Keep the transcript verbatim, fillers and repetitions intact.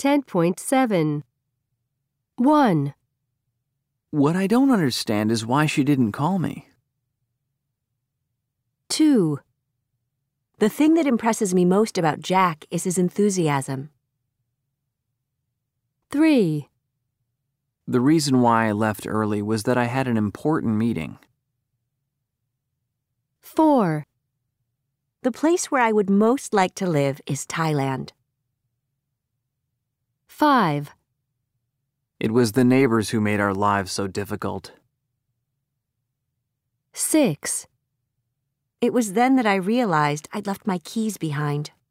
ten point seven. one. What I don't understand is why she didn't call me. two. The thing that impresses me most about Jack is his enthusiasm. three. The reason why I left early was that I had an important meeting. four. The place where I would most like to live is Thailand. five. It was the neighbors who made our lives so difficult. six. It was then that I realized I'd left my keys behind.